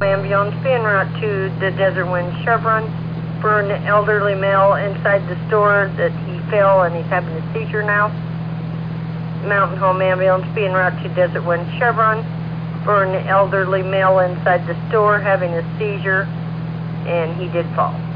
ambulance being route to the Desert Wind Chevron for an elderly male inside the store that he fell and he's having a seizure now. Mountain Home ambulance being route to Desert Wind Chevron for an elderly male inside the store having a seizure, and he did fall.